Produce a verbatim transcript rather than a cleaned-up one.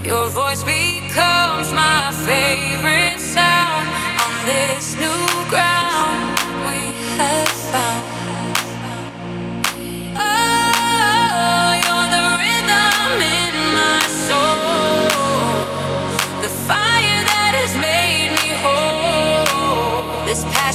Your voice becomes my favorite sound on this new ground we have found. Oh, you're the rhythm in my soul, the fire that has made me whole. This